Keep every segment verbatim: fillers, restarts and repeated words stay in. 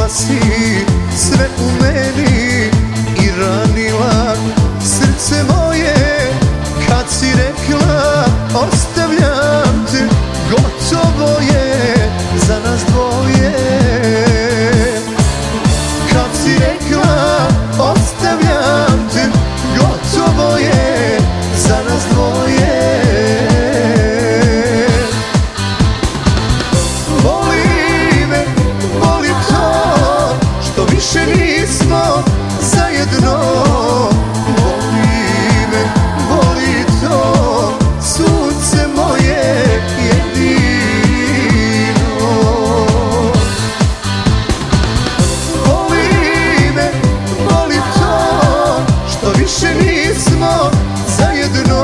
Čula si sve u meni i ranila srce moje kad si rekla ostavljam te, gotovo je za nas dvoje. Kad si rekla ostavljam te, gotovo je za nas dvoje. Više nismo zajedno, voli me, voli to sunce moje jedino. Voli me, voli to što više nismo zajedno,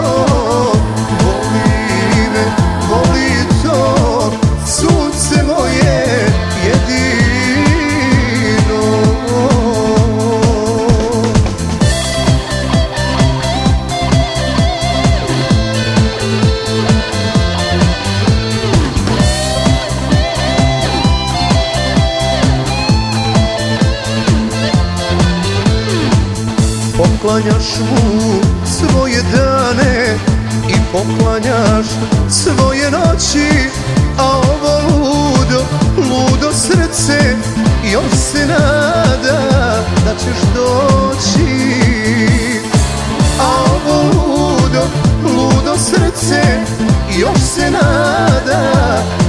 voli me, voli to sunce moje jedino. Poklanjaš mu svoje dane i poklanjaš svoje noći, a ovo ludo, ludo srce još se nada da ćeš doći. A ovo ludo, ludo srce još se nada